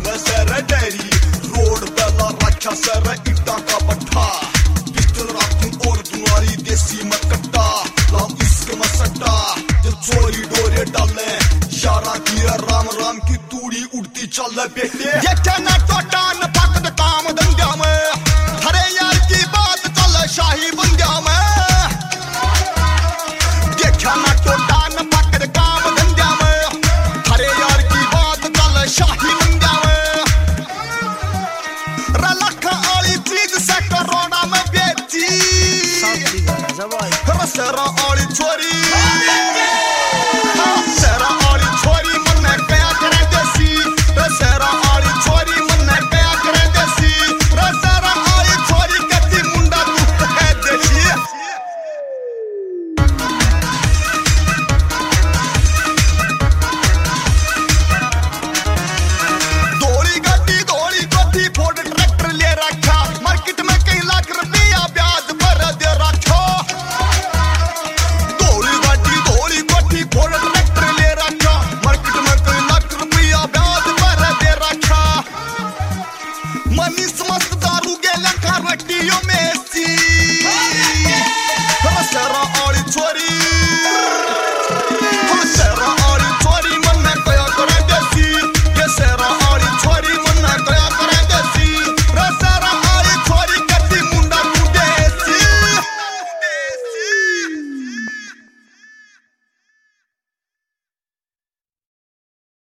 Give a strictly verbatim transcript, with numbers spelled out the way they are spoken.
है sir dairy, road पहला रखा सर इट्टा का पट्टा, पिस्टल रखूं और तुम्हारी देसी मकट्टा, लाओ इसके मसट्टा जब चोरी डोरे डाले, यारा की राम राम की तूड़ी उड़ती चल बेटे, ये कहना तो टान